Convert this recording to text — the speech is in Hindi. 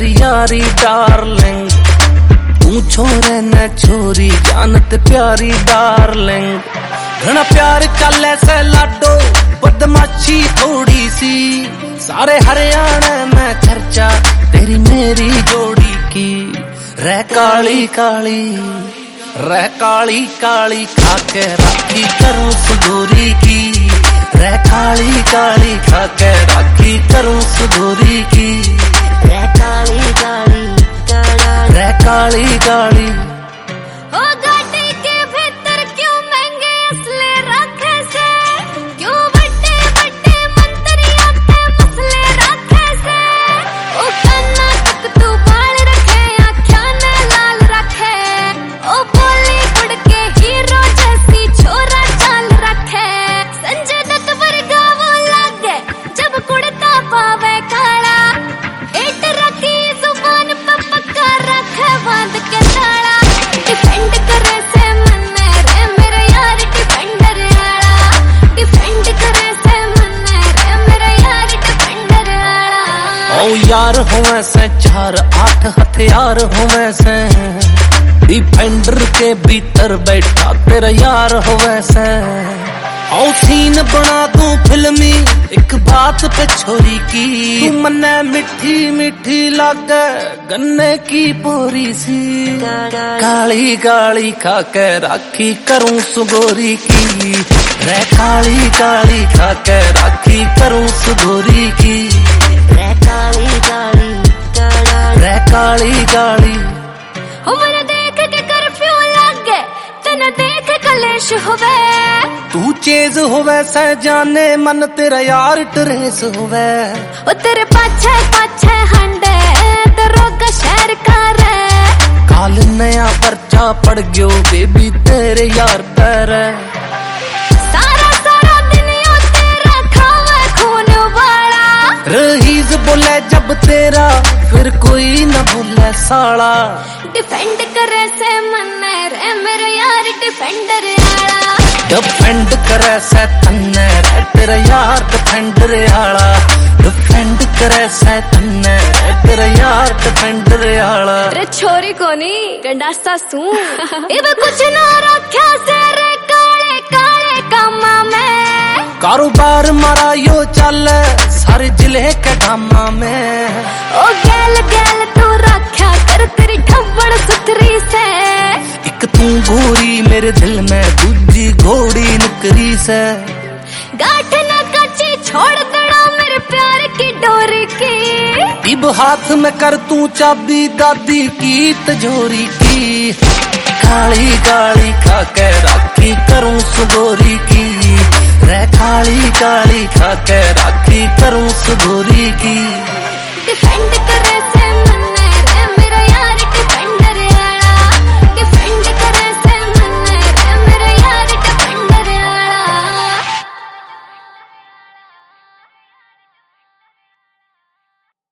तेरी यारी डार्लिंग, तू छोरे न छोरी जानत प्यारी डार्लिंग। घना प्यार कल ऐसे लाडो बदमाशी थोड़ी सी, सारे हरियाणा में चर्चा तेरी मेरी जोड़ी की। रह काली काली रह काली काली खाके राखी करूं सुधोरी की। रह काली काली खाके राखी करूं सुधोरी की। रह काली काली रह काली काली। ओ गाड़ी के भीतर क्यों महंगे असले रखे से, क्यों बड़े बड़े मंत्रियों पे मसले रखे से। ओ काना तक तू बाल रखे आँखों ने लाल रखे, ओ बोली उड़ के हीरो जैसी छोरा चाल रखे। संजय दत्त वर्गा वो लागे जब कुड़ता पावे काला, एट रखी जुबान पे पक्का रखे बांध के ताला। डिफेंड करे से मन रे मेरा यार डिफेंडर आला, डिफेंड करे से मन रे मेरा यार डिफेंडर आला। ओ यार होवे से 4-8 हथियार होवे से, डिफेंडर के भीतर बैठा तेरा यार होवे से। औ सीन बना दूं फिल्मी एक बात पे छोरी की, तू मन्ने मिठी मिठी लागे गन्ने की बोरी सी। काली काली खाके राखी करूं सुगोरी की। रह काली काली खाके राखी करूं सुगोरी की। रह काली काली रह काली काली। उम्र देख के कर्फ्यू लागे तेना देख कलेश होवे, तू चेज होवे से जाने मन तेरा यार ट्रेस होवे। ओ तेरे पाछे पाछे हंडे दरोगा शहर का रे। काल नया पर्चा पड़ गयो बेबी तेरे यार पर। सारा सारा दिन यो तेरा खावे खून वाला, रहीज बोले जब तेरा फिर कोई न बोले साला। डिफेंड करे से मन रे मेरा यार डिफेंडर आला, डिफेंड करे से तन्ने रे तेरा यार डिफेंडर आला। डिफेंड करे से तन्ने रे तेरा यार डिफेंडर आला। रे छोरी कोनी गंडासा सू इब कुछ ना रखा से रे काले काले कामा में। कारोबार मारा यो चल सारे जिले के कामा में। ओ गैल गैल तू रखा कर तेरी ठब्बड़ सुथरी से। एक तू गोरी मेरे दिल में दूजी घोड़ी निकरी से। गाठ न कच्ची छोड़ देना मेरे प्यार की डोरी की। इब हाथ में कर तू चाबी दादी की तिजोरी की। काली काली खाके राखी करूं सुगोरी की। रह काली काली खाके राखी करूं सुगोरी की। डिफेंड करे